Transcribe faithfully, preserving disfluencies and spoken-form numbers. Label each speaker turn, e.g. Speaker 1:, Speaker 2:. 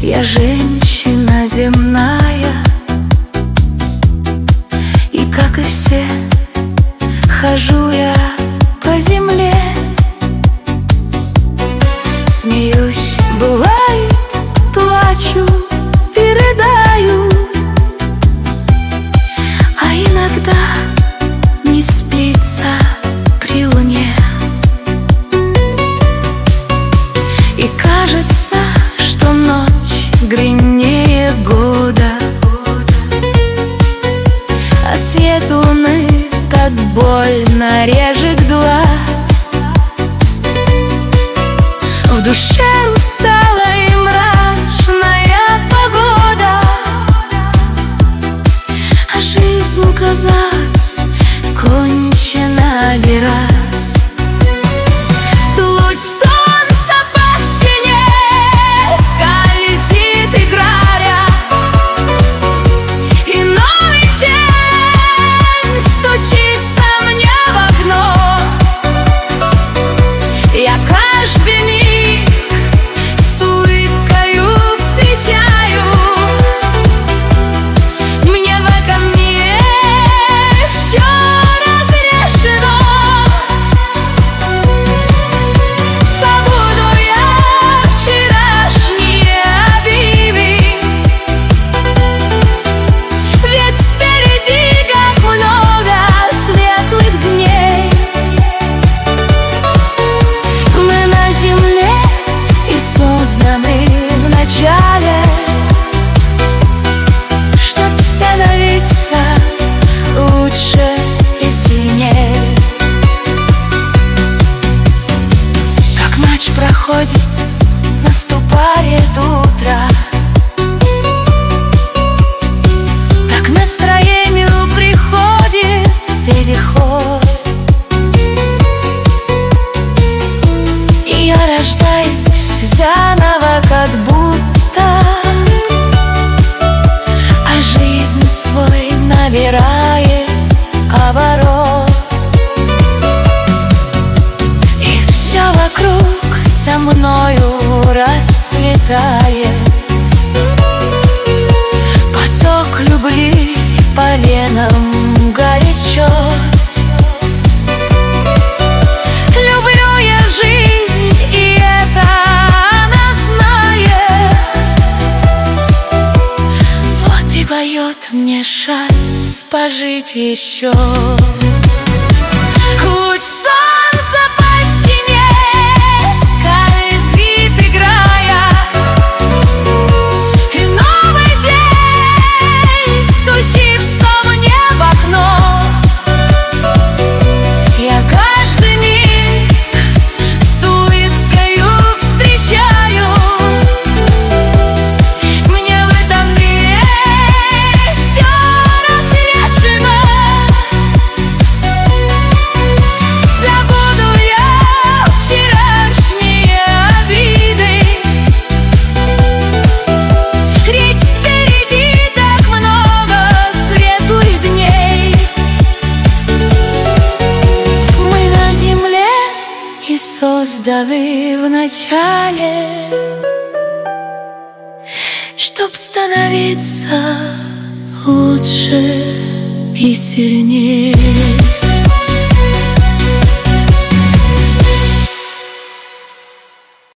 Speaker 1: Я женщина земная, и как и все хожу я по земле. Смеюсь, бывает, плачу и рыдаю, а иногда не спится при луне. И кажется, что ночь длиннее года, а свет луны так больно режет глаз. В душе усталая и мрачная погода, а жизнь, казалось, кончена не раз. Луч солнца по стене скользит, играя, и новый день стучится мне в окно. Я каждый миг с улыбкою встречаю. Мне в этом мире все разрешено. Забуду я вчерашние обиды, ведь впереди как много светлых дней. Мы на земле и созданы в начале, чтоб становиться лучше и сильнее. Как ночь проходит, наступает утро, так настроению приходит переход, и я рождаюсь заново, как будто, а жизнь свой набирает оборот. И все вокруг со мною расцветает. Поток любви поленом горячо. Люблю я жизнь, и это она знает. Вот и поет мне шанс пожить еще. Луч солнца по стене скользит, играя, и новый день стучится мне в окно. Я каждый миг с улыбкою встречаю. Мне в этом мире все разрешено. Забуду я вчерашние обиды, ведь впереди так много светлых дней. Мы на земле и созданы в начале, чтоб становиться лучше и сильнее.